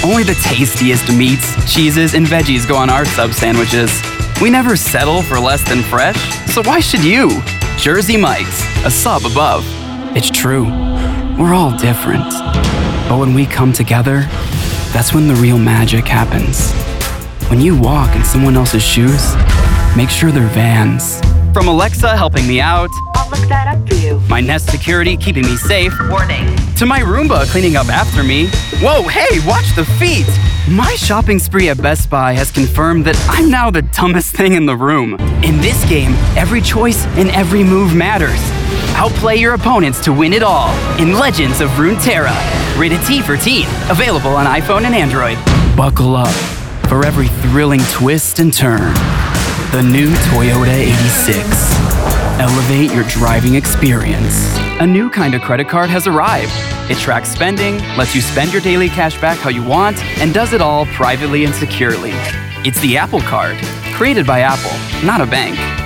Only the tastiest meats, cheeses, and veggies go on our sub sandwiches. We never settle for less than fresh, so why should you? Jersey Mike's, a sub above. It's true, we're all different. But when we come together, that's when the real magic happens. When you walk in someone else's shoes, make sure they're Vans. From Alexa helping me out, I'll look that up for you. my Nest Security keeping me safe, Warning. to my Roomba cleaning up after me. Whoa, hey, watch the feet! My shopping spree at Best Buy has confirmed that I'm now the dumbest thing in the room. In this game, every choice and every move matters. Outplay your opponents to win it all in Legends of Runeterra. Rated T for teen. Available on iPhone and Android. Buckle up for every thrilling twist and turn. The new Toyota 86. Elevate your driving experience. A new kind of credit card has arrived. It tracks spending, lets you spend your daily cash back how you want, and does it all privately and securely. It's the Apple Card, created by Apple, not a bank.